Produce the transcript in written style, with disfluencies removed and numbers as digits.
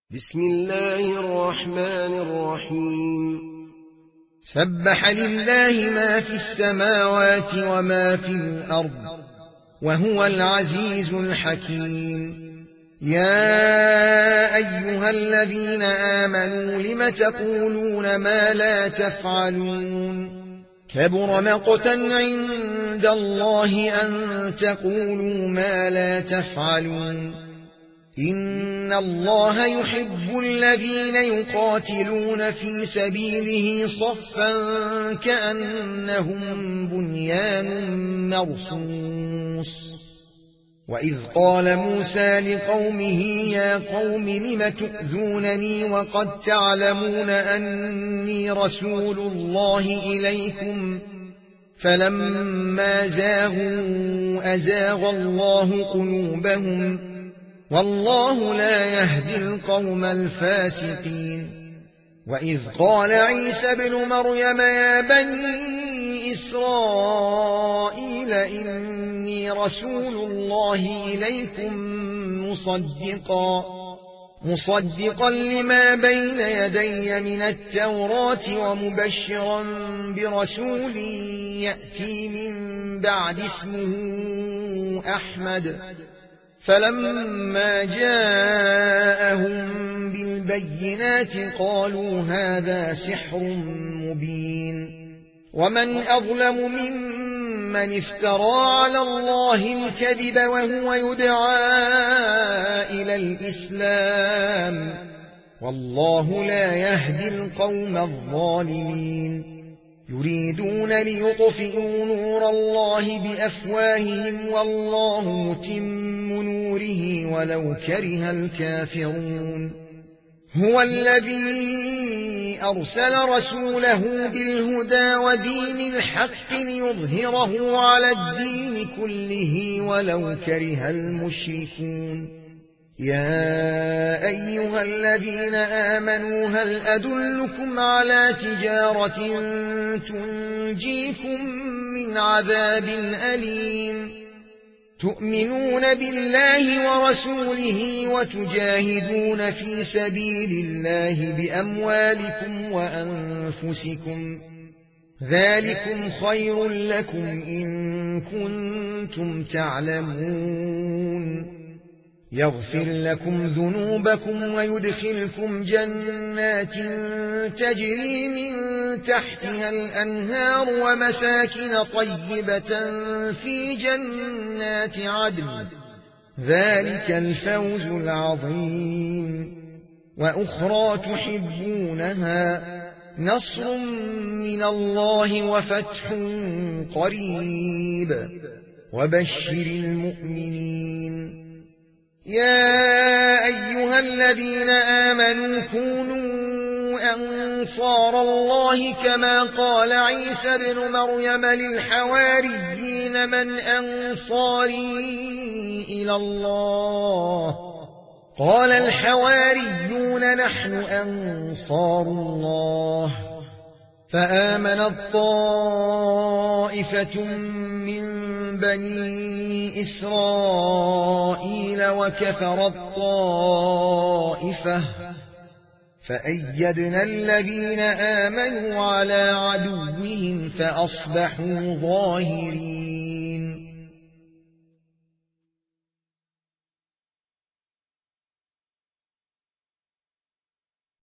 بسم الله الرحمن الرحيم سبح لله ما في السماوات وما في الأرض وهو العزيز الحكيم. يا أيها الذين آمنوا لم تقولون ما لا تفعلون كبر مقتا عند الله أن تقولوا ما لا تفعلون. إن الله يحب الذين يقاتلون في سبيله صفا كأنهم بنيان مرصوص. وإذ قال موسى لقومه يا قوم لم تؤذونني وقد تعلمون أني رسول الله إليكم فلما زاغوا أزاغ الله قلوبهم والله لا يهدي القوم الفاسقين. وإذ قال عيسى ابن مريم يا بني إسرائيل إني رسول الله إليكم مصدقا لما بين يدي من التوراة ومبشرا برسول يأتي من بعد اسمه أحمد. فلما جاءهم بالبينات قالوا هذا سحر مبين. ومن أظلم ممن افترى على الله الكذب وهو يدعى إلى الإسلام والله لا يهدي القوم الظالمين. يريدون ليطفئوا نور الله بأفواههم والله متم نوره ولو كره الكافرون. هو الذي أرسل رسوله بالهدى ودين الحق ليظهره على الدين كله ولو كره المشركون. يا أيها الذين آمنوا هل أدلكم على تجارة تنجيكم من عذاب أليم تؤمنون بالله ورسوله وتجاهدون في سبيل الله بأموالكم وأنفسكم ذلكم خير لكم إن كنتم تعلمون. يغفر لكم ذنوبكم ويدخلكم جنات تجري من تحتها الأنهار ومساكن طيبة في جنات عدن ذلك الفوز العظيم. وأخرى تحبونها نصر من الله وفتح قريب وبشر المؤمنين. يا أيها الذين آمنوا كونوا أنصار الله كما قال عيسى ابن مريم للحواريين من أنصاري إلى الله قال الحواريون نحن أنصار الله. فآمنت طائفة من بني إسرائيل وكفرت طائفة فأيدنا الذين آمنوا على عدوهم فأصبحوا ظاهرين.